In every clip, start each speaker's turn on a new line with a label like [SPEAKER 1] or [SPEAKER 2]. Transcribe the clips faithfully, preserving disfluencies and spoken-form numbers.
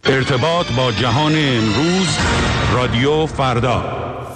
[SPEAKER 1] ارتباط با جهان امروز، رادیو فردا.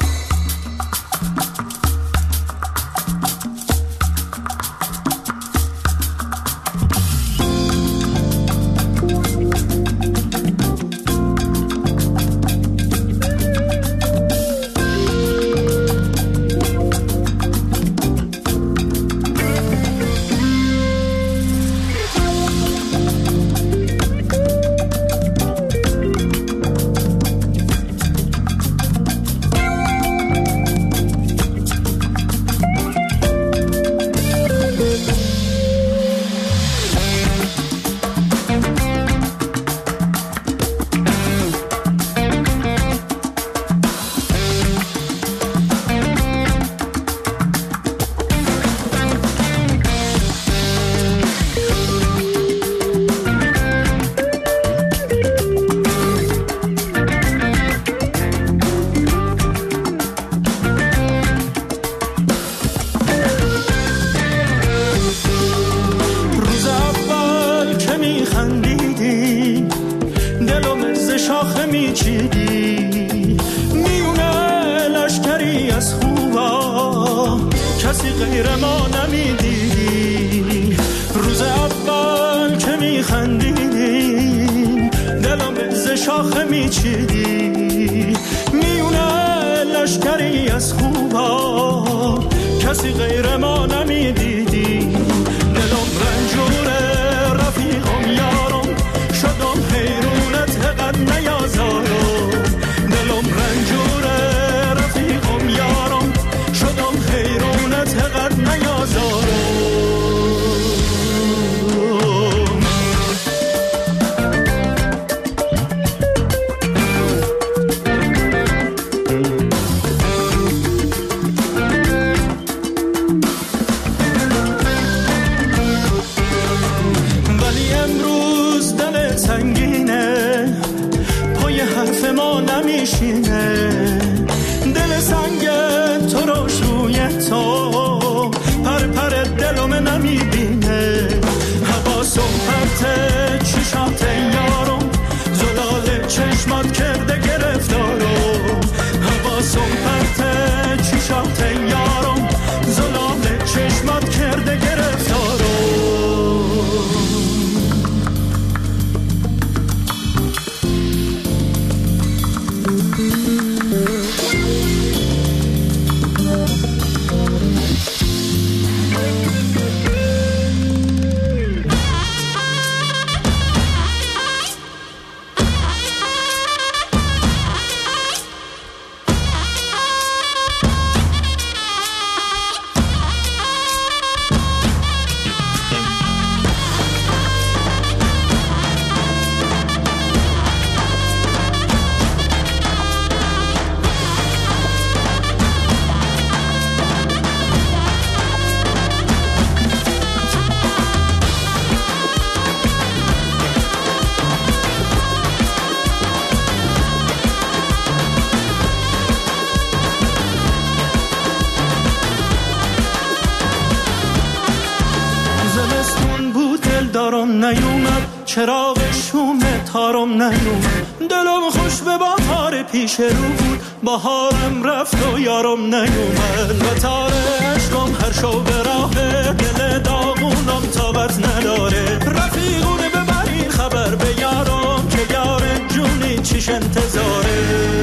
[SPEAKER 2] چراغ شوم تارم نیومد، دلم خوش به بهار پیش رو بود، بهارم رفت و یارم نیومد. و تار عشقم هر شو به راه دل داغونم تابت نداره. رفیقونه ببرین خبر به یارم که یار جونی چیش انتظاره.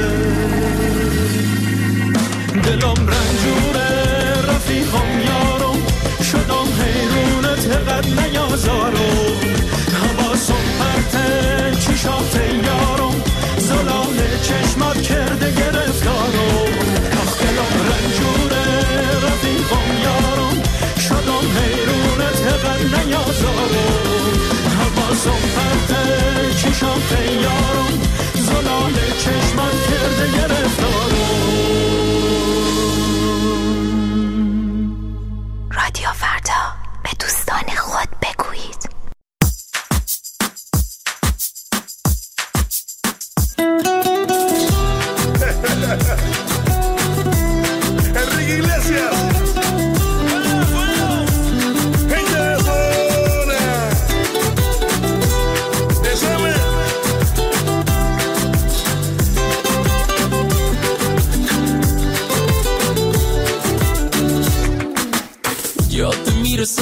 [SPEAKER 2] دلم رنجوره رفیقم یارم، شدم حیرونت قد نیازارم. حواسم پرته چشات یارم، زلال چشمات کرده گرفتارم. آخ دلم رنجوره رفیقم یارم، شدم حیرونت قد نیازارم. حواسم پرته چشات یارم، زلال چشمات کرده گرفتارم.
[SPEAKER 3] رادیو فردا، به دوستان خود بگویید.
[SPEAKER 4] Enrique Iglesias. Gente de zona. De Samuel.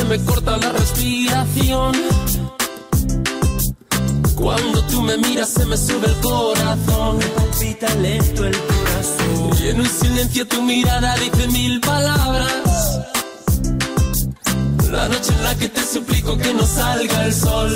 [SPEAKER 5] me corta la respiración. Cuando tú me miras se me sube el corazón.
[SPEAKER 2] Me palpita lento el corazón.
[SPEAKER 5] Y en un silencio tu mirada dice mil palabras. La noche en la que te suplico que no salga el sol.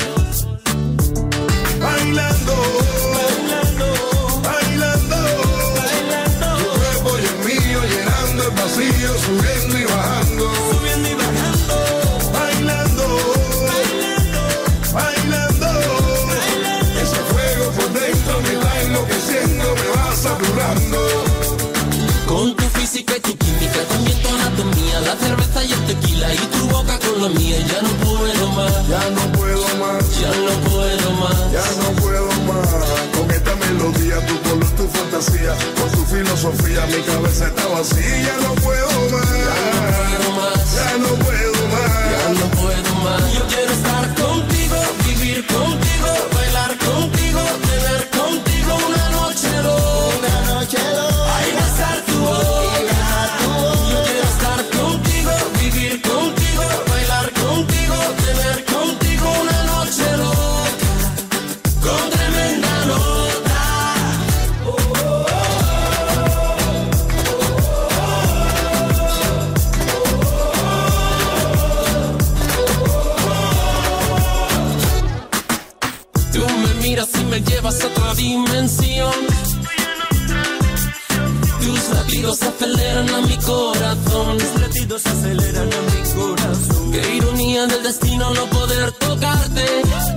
[SPEAKER 4] Bailando,
[SPEAKER 2] Bailando,
[SPEAKER 4] bailando,
[SPEAKER 2] bailando,
[SPEAKER 4] tu cuerpo y el mío llenando el vacío, subiendo y bajando.
[SPEAKER 2] subiendo y bajando,
[SPEAKER 4] Bailando,
[SPEAKER 2] bailando,
[SPEAKER 4] bailando,
[SPEAKER 2] bailando.
[SPEAKER 4] ese fuego por dentro me va enloqueciendo, me va saturando.
[SPEAKER 5] Con tu física y tu química, también tu anatomía, la cerveza y el tequila y tu boca con la mía. Ya no puedo más,
[SPEAKER 4] Ya no puedo más,
[SPEAKER 5] ya no puedo más.
[SPEAKER 4] ya no puedo más. Con esta melodía, tu color, tu fantasía, con tu filosofía, mi cabeza está vacía. Ya no puedo más,
[SPEAKER 5] No más,
[SPEAKER 4] ya no puedo
[SPEAKER 5] ya
[SPEAKER 4] más.
[SPEAKER 5] no puedo más. Yo quiero estar contigo, vivir contigo, bailar contigo, tener contigo una noche loca.
[SPEAKER 2] Una noche loca.
[SPEAKER 5] Ay, besar tu boca. Yo quiero estar contigo, vivir contigo, bailar contigo, tener contigo una noche loca. Con tremenda nota. Tú me miras y me llevas a otra dimensión. Tus latidos aceleran a mi corazón.
[SPEAKER 2] Mis latidos aceleran a mi corazón.
[SPEAKER 5] Qué ironía del destino no poder tocarte,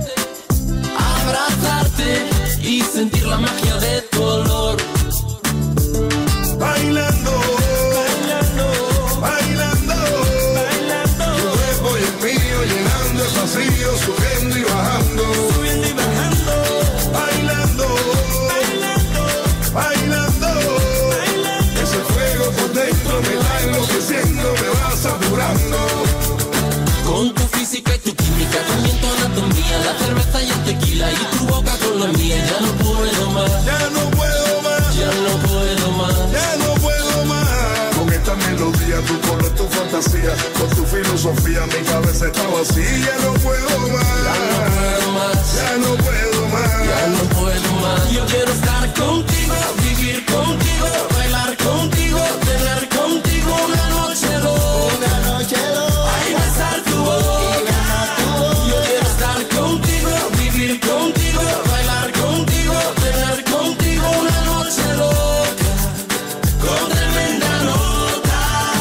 [SPEAKER 5] abrazarte y sentir la magia de tu olor.
[SPEAKER 4] Bailando,
[SPEAKER 2] Bailando,
[SPEAKER 4] bailando,
[SPEAKER 2] bailando,
[SPEAKER 4] tu cuerpo y el mío llenando el vacío, subiendo y bajando.
[SPEAKER 2] subiendo y bajando,
[SPEAKER 4] Bailando,
[SPEAKER 2] bailando,
[SPEAKER 4] bailando,
[SPEAKER 2] bailando.
[SPEAKER 4] ese fuego por dentro me va enloqueciendo, me va saturando.
[SPEAKER 5] Con tu física y tu química, también tu anatomía, la cerveza y el tequila y tu boca con la mía. Ya no puedo más,
[SPEAKER 4] Ya no puedo más,
[SPEAKER 5] ya no puedo más.
[SPEAKER 4] ya no puedo más. Con esta melodía, tu color, tu fantasía, con tu filosofía, mi cabeza está vacía. Ya no puedo más,
[SPEAKER 5] Ya no puedo más,
[SPEAKER 4] ya no puedo más.
[SPEAKER 5] ya no puedo más. Yo quiero estar contigo, vivir contigo, bailar contigo, tener contigo una noche loca.
[SPEAKER 2] Una noche loca.
[SPEAKER 5] Ay, besar tu boca. Yo quiero estar contigo, vivir contigo, bailar contigo, tener contigo una noche loca. Con tremenda nota.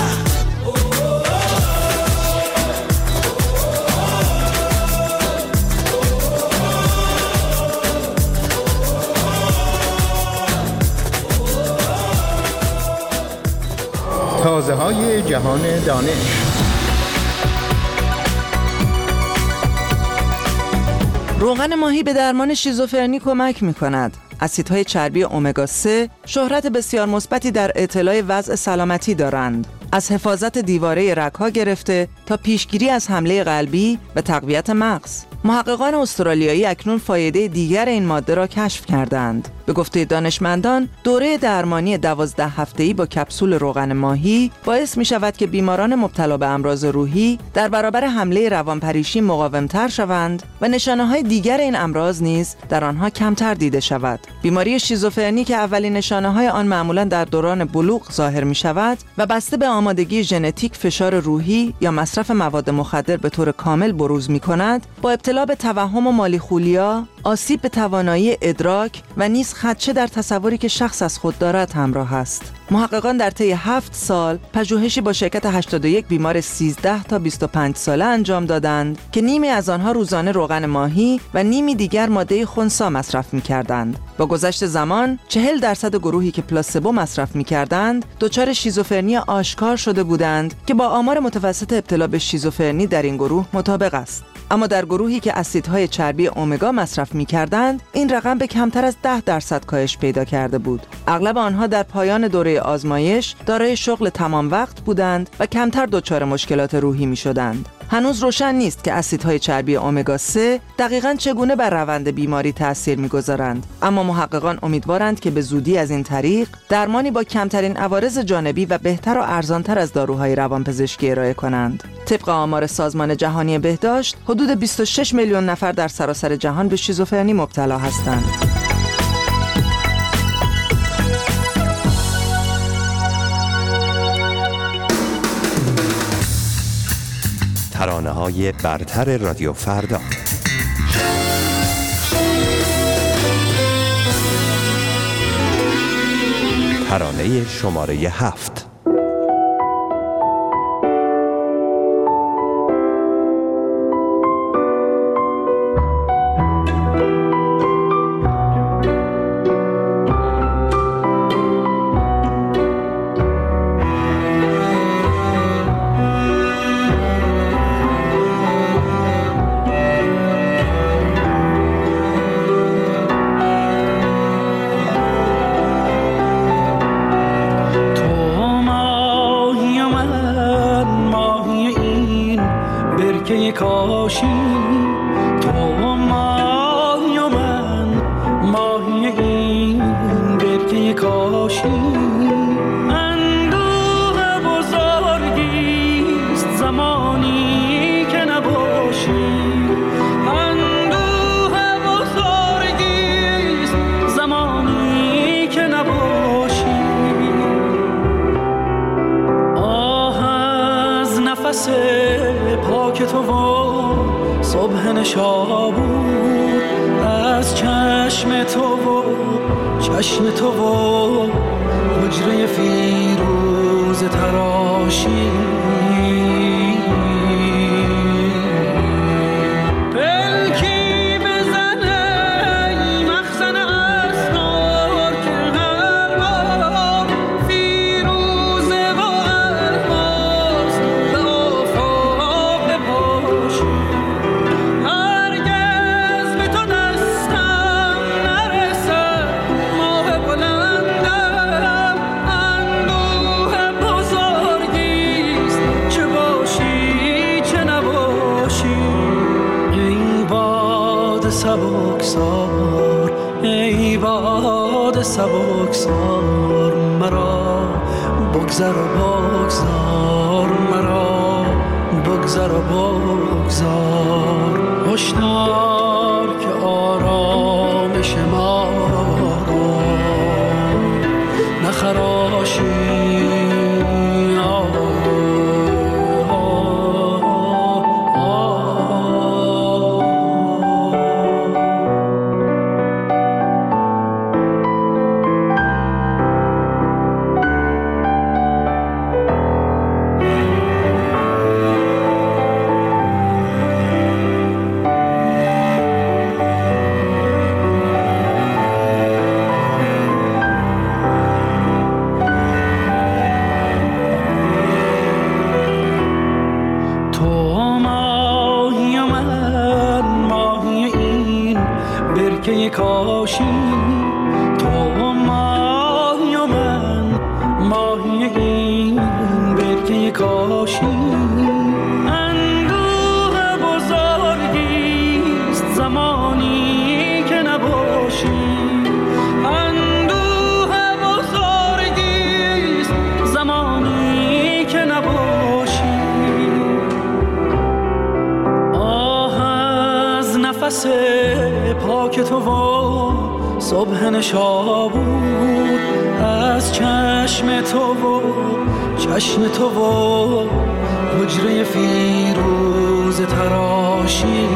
[SPEAKER 6] تازه‌های جهان دانش.
[SPEAKER 7] روغن ماهی به درمان شیزوفرنی کمک می‌کند. اسیدهای چربی امگا سه شهرت بسیار مثبتی در اطلاع وضع سلامتی دارند. از حفاظت دیواره رگ‌ها گرفته تا پیشگیری از حمله قلبی و تقویت مغز. محققان استرالیایی اکنون فایده دیگر این ماده را کشف کردند. به گفته دانشمندان، دوره درمانی دوازده هفته‌ای با کپسول روغن ماهی باعث می شود که بیماران مبتلا به امراض روحی در برابر حمله روانپریشی مقاومتر شوند و نشانه‌های دیگر این امراض نیز در آنها کمتر دیده شود. بیماری شیزوفرنی که اولین نشانه‌های آن معمولاً در دوران بلوغ ظاهر می شود و بسته به آمادگی ژنتیک، فشار روحی یا مصرف مواد مخدر به طور کامل بروز می کند، با ابتلا به توهم و مالیخولیا، آسیب به توانایی ادراک و نیز خدشه در تصوری که شخص از خود دارد همراه است. محققان در طی هفت سال پژوهشی با شرکت هشتاد و یک بیمار سیزده تا بیست و پنج ساله انجام دادند که نیمی از آنها روزانه روغن ماهی و نیمی دیگر ماده خنثی مصرف می‌کردند. با گذشت زمان چهل درصد گروهی که پلاسبو مصرف می‌کردند دچار شیزوفرنی آشکار شده بودند که با آمار متوسط ابتلا به شیزوفرنی در این گروه مطابق است. اما در گروهی که اسیدهای چربی امگا مصرف می‌کردند این رقم به کمتر از ده درصد کاهش پیدا کرده بود. اغلب آنها در پایان دوره آزمایش دارای شغل تمام وقت بودند و کمتر دچار مشکلات روحی می‌شدند. هنوز روشن نیست که اسیدهای چربی امگا سه دقیقاً چگونه بر روند بیماری تأثیر می‌گذارند، اما محققان امیدوارند که به زودی از این طریق درمانی با کمترین عوارض جانبی و بهتر و ارزانتر از داروهای روانپزشکی ارائه کنند. طبق آمار سازمان جهانی بهداشت، حدود بیست و شش میلیون نفر در سراسر جهان به شیزوفرنی مبتلا هستند.
[SPEAKER 8] ترانه‌های برتر رادیو فردا. ترانه شماره هفت.
[SPEAKER 2] پاک تو و صبح نشابور از چشم تو و چشم تو و حجره فیروز تراشی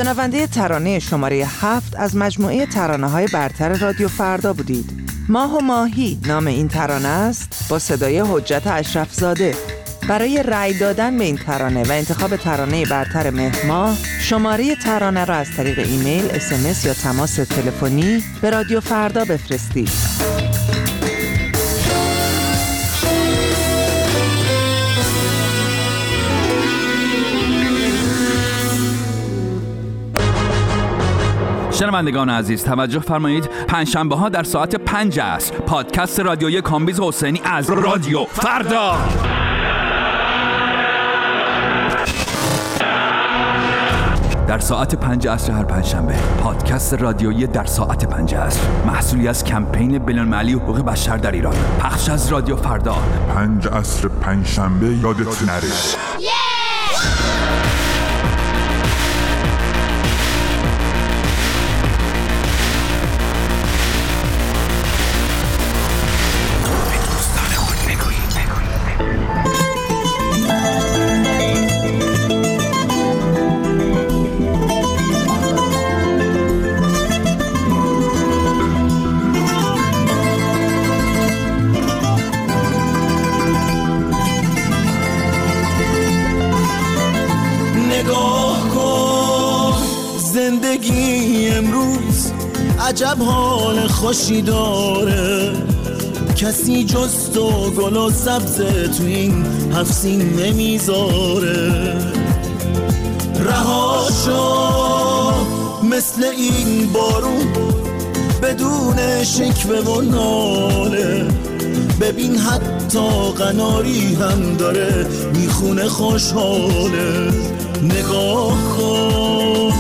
[SPEAKER 7] شنونده ترانه شماره هفت از مجموعه ترانه‌های برتر رادیو فردا بودید. ماه و ماهی نام این ترانه است با صدای حجت اشرف زاده. برای رأی دادن به این ترانه و انتخاب ترانه برتر مهر ماه، شماره ترانه را از طریق ایمیل، اس ام اس یا تماس تلفنی به رادیو فردا بفرستید.
[SPEAKER 9] شنوندگان عزیز توجه فرمایید، پنجشنبه ها در ساعت پنج عصر پادکست رادیویی کامبیز حسینی از رادیو فردا. در ساعت پنج عصر هر پنجشنبه پادکست رادیویی در ساعت پنج عصر، محصولی از کمپین بین‌المللی حقوق بشر در ایران، پخش از رادیو فردا.
[SPEAKER 10] پنج عصر پنجشنبه یادت نره.
[SPEAKER 2] زندگی امروز عجب حال خوشی داره، کسی جز تو گل و سبز تو این هفت سین نمیذاره. رهاشو مثل این بارون بدون شکوه و ناله، ببین حتی قناری هم داره میخونه خوشحاله. نگاه کن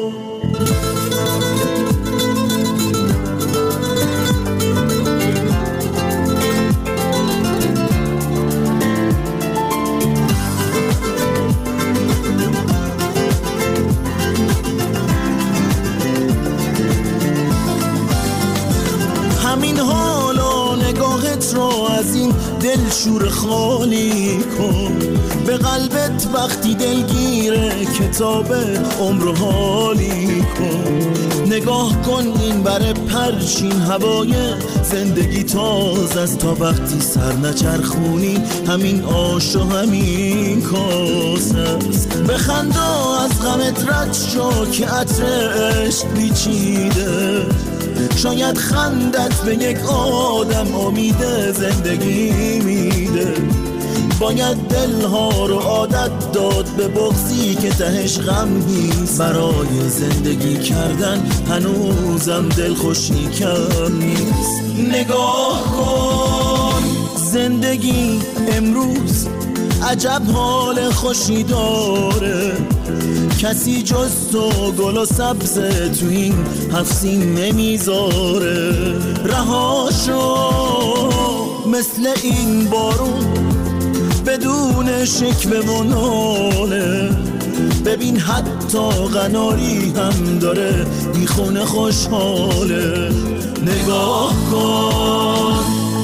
[SPEAKER 2] همین حالا نگاهت رو از این دل شور خالی کن، به قلبت وقتی دلگیره کتاب عمر حالی کن. نگاه کن این بر پرچین هوای زندگی تازه است، تا وقتی سر نچرخونی همین آش و همین کاسه است. بخندا از غمت رد شو که عطر عشق پیچیده، شاید خندت به یک آدم امید زندگی میده. باید دلها رو عادت داد به بغضی که تهش غم نیست، برای زندگی کردن هنوزم دل خوشی کم نیست. نگاه کن زندگی امروز عجب حال خوشی داره، کسی جز تو گل و سبز تو این هفت سین نمیذاره. رهاشو مثل این بارون بدون شکوه و ناله، ببین حتی قناری هم داره میخونه خوشحاله. نگاه کن.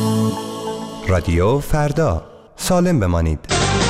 [SPEAKER 8] رادیو فردا، سالم بمانید.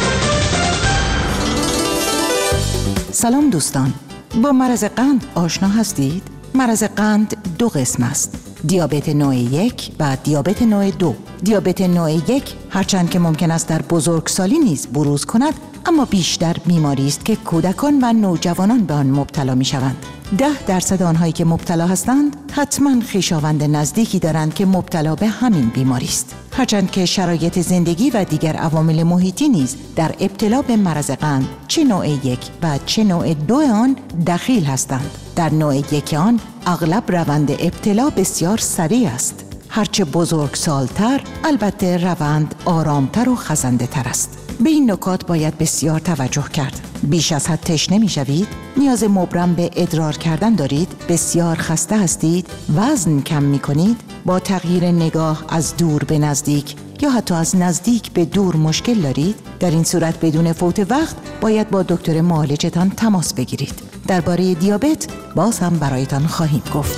[SPEAKER 11] سلام دوستان، با مرض قند آشنا هستید؟ مرض قند دو قسم است: دیابت نوع یک و دیابت نوع دو. دیابت نوع یک هرچند که ممکن است در بزرگسالی نیز بروز کند، اما بیشتر بیماری است که کودکان و نوجوانان به آن مبتلا می شوند. ده درصد آنهایی که مبتلا هستند حتما خویشاوند نزدیکی دارند که مبتلا به همین بیماری است. هرچند که شرایط زندگی و دیگر عوامل محیطی نیز در ابتلا به مرض قند چه نوع یک و چه نوع دو آن دخیل هستند. در نوع یک آن اغلب روند ابتلا بسیار سریع است. هرچه بزرگ سالتر البته روند آرامتر و خزنده تر است. به این نکات باید بسیار توجه کرد. بیش از حد تشنه می شوید؟ نیاز مبرم به ادرار کردن دارید؟ بسیار خسته هستید؟ وزن کم می کنید؟ با تغییر نگاه از دور به نزدیک یا حتی از نزدیک به دور مشکل دارید؟ در این صورت بدون فوت وقت باید با دکتر معالجتان تماس بگیرید. درباره دیابت باز هم برایتان خواهیم گفت.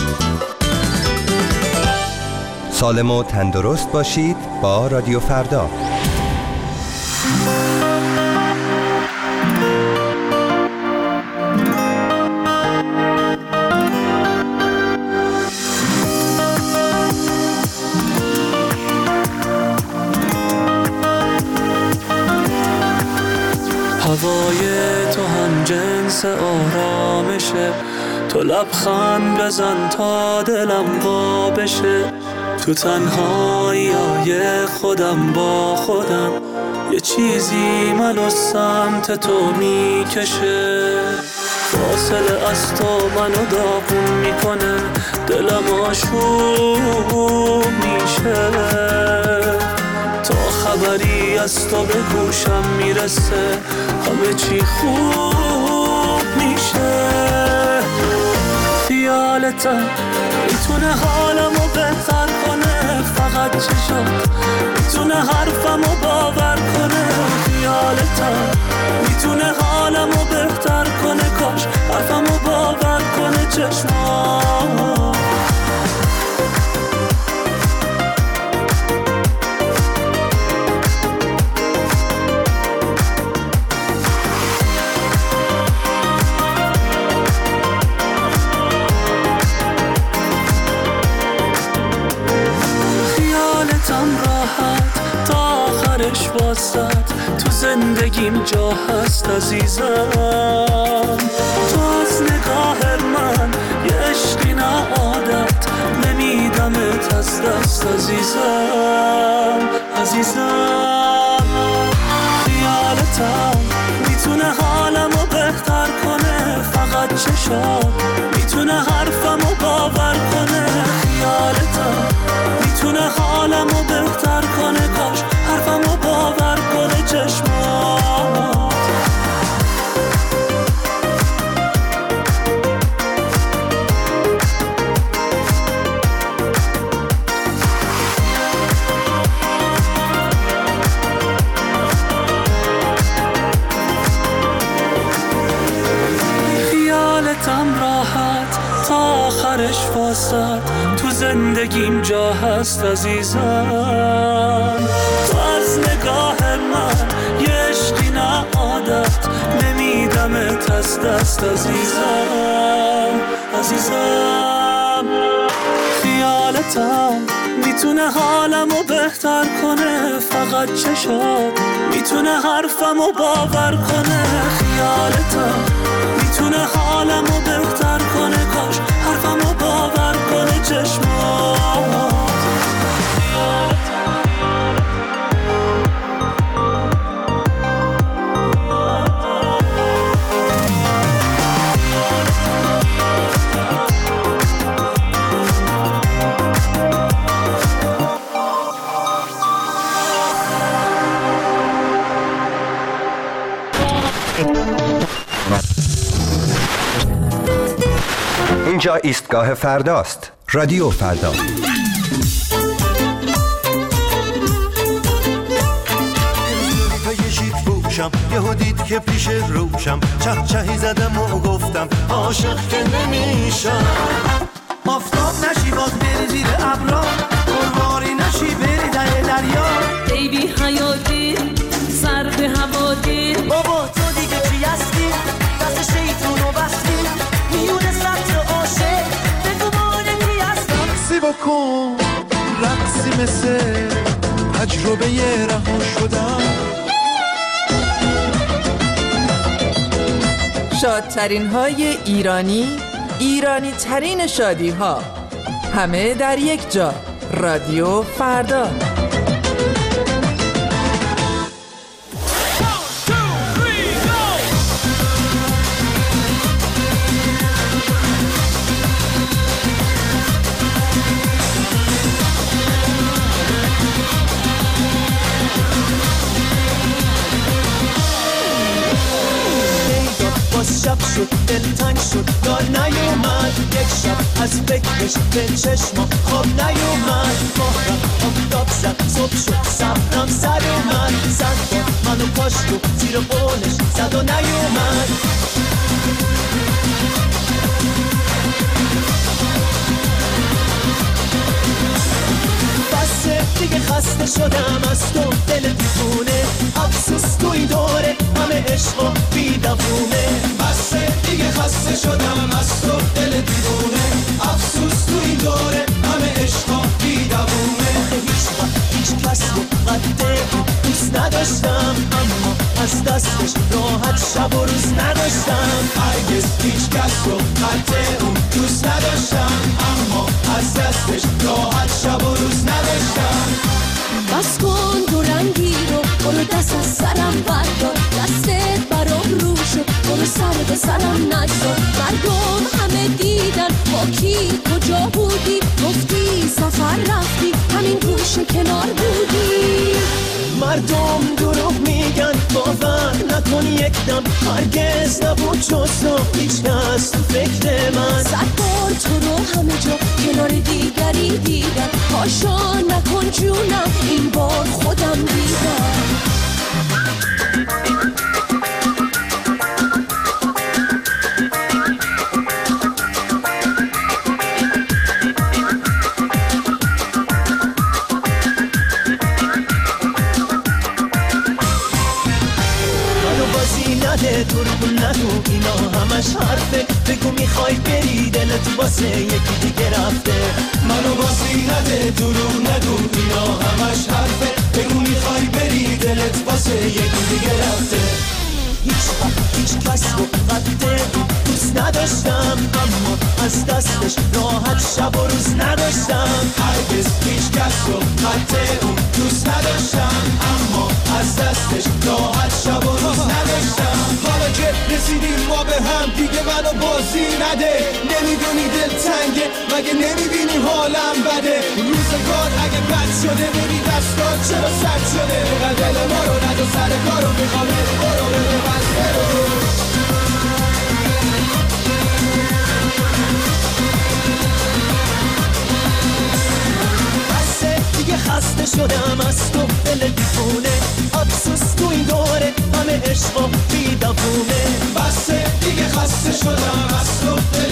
[SPEAKER 8] سالم و تندرست باشید با رادیو فردا.
[SPEAKER 2] باعث آرامشه، تو لبخند بزن تا دلم وا بشه، تو تنهایی های خودم با خودم یه چیزی منو سمت تو میکشه. فاصله از تو منو داغون میکنه، دلم آشوب میشه، تا خبری از تو به گوشم میرسه همه چی خوب میشه. خیالتم میتونه حالمو بهتر کنه، فقط چشات میتونه حرفمو باور کنه. خیالتم میتونه حالمو بهتر کنه، کاش حرفمو باور کنه چشمات. تو زندگیم جا هست عزیزم، تو از نگاه من یه عشقی نه عادت، نمیدمت از دست عزیزم عزیزم. خیالتم میتونه حالمو بهتر کنه، فقط چشات میتونه حرفمو باور کنه. خیالتم میتونه حالمو بهتر کنه، کاش حرفمو باور کنه چشمات. خیالتم راحت تا آخرش واسط، تو زندگیم جا هست عزیزم. تو از نگاه من یه عشقی نه عادت، نمیدمت از دست عزیزم عزیزم. خیالتم میتونه حالمو بهتر کنه، فقط چشات میتونه حرفمو باور کنه. خیالتم میتونه حالمو بهتر کنه، کاش حرفمو باور کنه چشمات.
[SPEAKER 8] اینجا ایستگاه فرداست. رادیو فردا.
[SPEAKER 12] یهو دید که پیش روشم، چه چهی زدم و گفتم عاشق که نمیشم. آفتاب نشی باز بری زیر ابرا، قرواری نشی بری ته دریا.
[SPEAKER 13] ای بی حیاتی سر به هوا دیر،
[SPEAKER 12] بابا تو دیگه چی هستی؟ دست شیطونو بستی میونه سطر عاشق، بگو مانه کی هستم. سی بکن رقصی مثل تجربه رها شدم.
[SPEAKER 7] شادترین های ایرانی، ایرانی ترین شادی ها، همه در یک جا. رادیو فردا.
[SPEAKER 12] شب شد دلتنگ شد دار نیومد، یک شب از فکرش به چشما خواب نیومد. ماه آفتاب زد صبح شد صبرم سر اومد، صد بار منو کاشت و زیر قولش زد و نیومد. بسه دیگه خسته شدم از تو دل دیوونه، افسوس توی دوره همه عشق و بیدوونه. بسه دیگه خسته شدم از تو دل دیوونه، افسوس توی دوره همه عشق و بیدوونه. هیچ وقت هیچ کس رو قد دوست نداشتم، اما از از دستش راحت شب و روز نداشتم. هرگز هیچ کس رو قد اون دوست نداشتم، اما از دستش راحت شب و روز نداشتم.
[SPEAKER 13] بس کن دو رنگی رو، برو دست از سرم بردار، دستت برام رو شد، برو سر به سرم نگذار. مردم همه دیدن با کی کجا بودی، گفتی سفر رفتی همین گوشه کنار بودی.
[SPEAKER 12] مردم دروغ میگن باور نکن یک دم، هرگز نبود جز تو هیچ کس تو فکر من.
[SPEAKER 13] صد بار تو رو همه جا کنار دیگری دیدن، پاشا نکن جونم این بار خودم دیدم.
[SPEAKER 12] دروغ نگو اینا همش حرفه، بگو میخوای بری دلت واسه یکی دیگه رفته. منو بازی نده دروغ نگو اینا همش حرفه، بگو میخوای بری دلت واسه یکی دیگه رفته. هیچ وقت هیچ کس رو قد دوست نداشتم، اما از دستش راحت شب و روز نداشتم. هرگز هیچ کس رو قد اون دوست نداشتم، اما از دستش راحت شب و روز نداشتم. حالا که رسیدیم ما به هم دیگه منو بازی نده، نمیدونی دل تنگه مگه نمیبینی حالم بده. روزگار اگه بد شده ببین دستان چرا سد شده، دل ما رو ند و سر کارو میخوام برو برو بس برو. بسه دیگه خسته شدم از تو دل دیوونه، افسوس تو این دوره همه عشق و بیدبونه. بسه دیگه خسته شدم از تو دل